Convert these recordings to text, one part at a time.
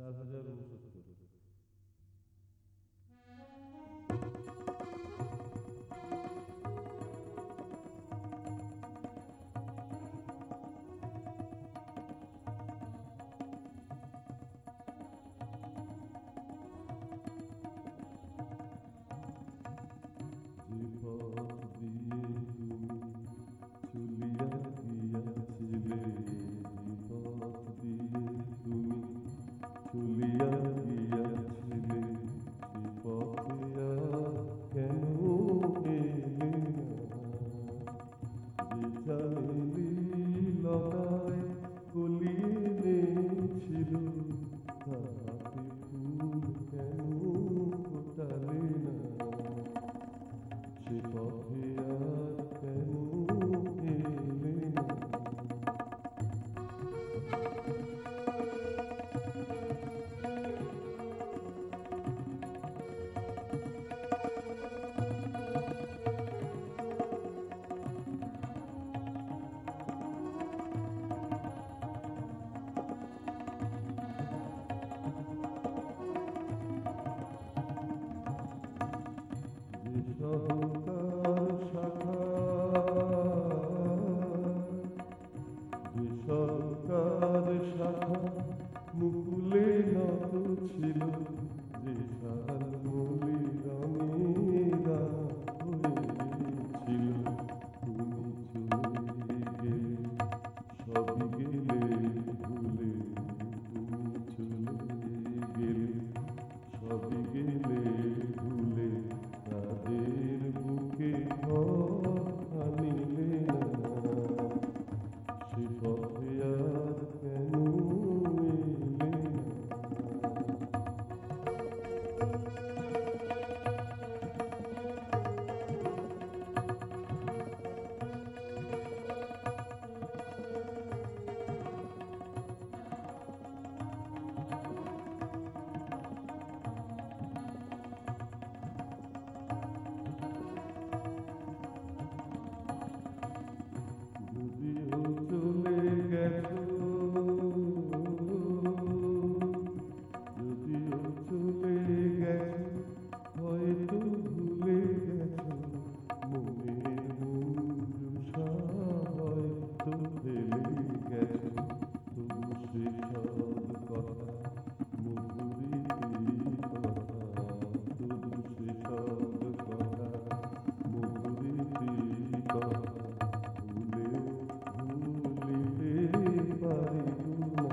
4069। যে পথ দিয়ে তুমি চলিয়া গিয়াছিলে, যে পথ দিয়ে তুমি চলিয়া গিয়াছিলে, সে পথে আর কেন এলে না? যে চাইলি লতায় কলিয়ে এনেছিল, তাহাতে ফুল কেন ফোটালে না? সে পথে আর কেন এলে না? যে সরকার শাখা, যে সরকার শাখা মুকুলে নত ছিল, যে শালমলি রঙেরা হয়েছিল, তুমি চলে গেলে, সবই গেলে ভুলে, তুমি চলে গেলে, সবই গেলে ভুলে, তাদের বুকে ঘর আনিলে না? সে পথে আর কেন এলে না? যদিও চলে গেছো, যদিও চলে গেছো, হয়তো ভুলে গেছো, মনের মঞ্জুষা হয়তো ফেলে গেছো, তবু সেসব কথা, মধুরী কথা, তবু সেসব কথা, মধুরী কথা ভুলেও ভুলিতে পারিব না।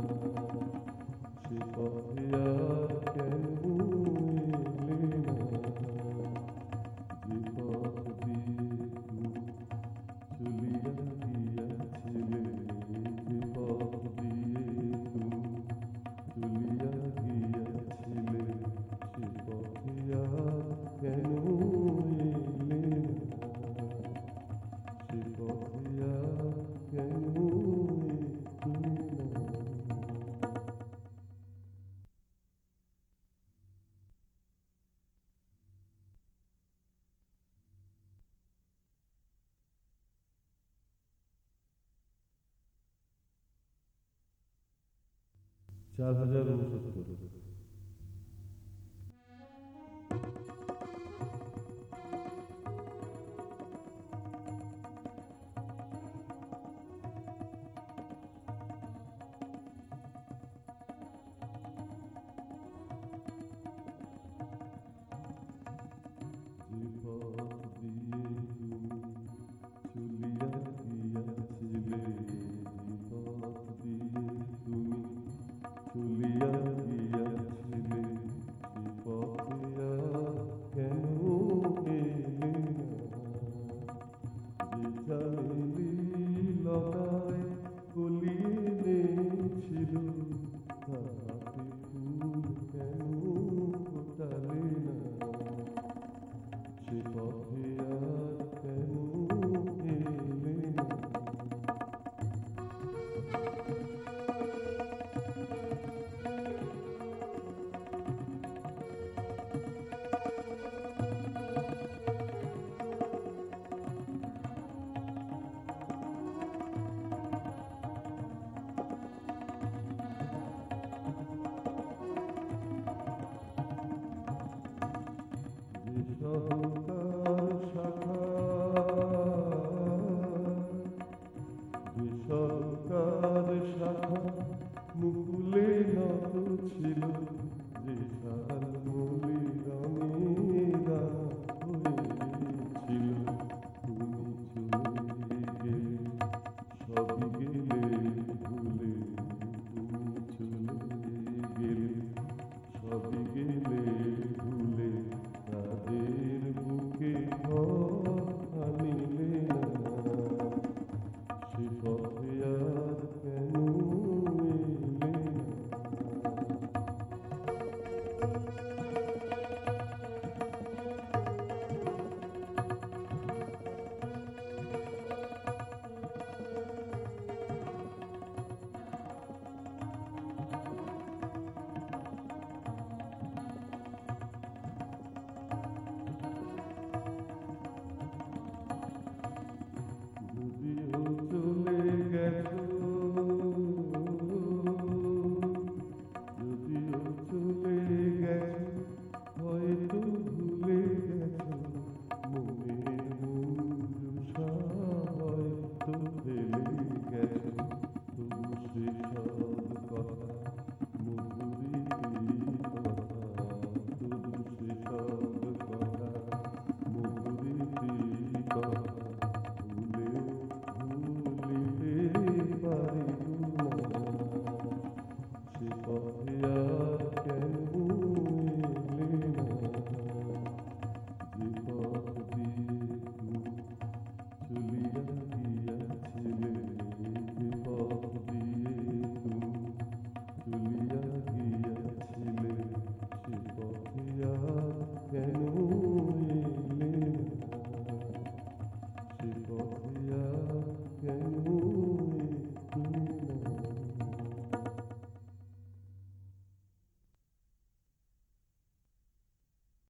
সে পথে আর কেন এলে না? যে পথ দিয়ে তুমি চলিয়া গিয়াছিলে, যে পথ দিয়ে তুমি চলিয়া গিয়াছিলে, সে পথে আর কেন এলে না? সে পথে আর কেন এলে না? চার হাজার উনসত্তর। যে পথ দিয়ে তুমি চলিয়া গিয়াছিলে, যে পথ দিয়ে তুমি চলিয়া গিয়াছিলে, का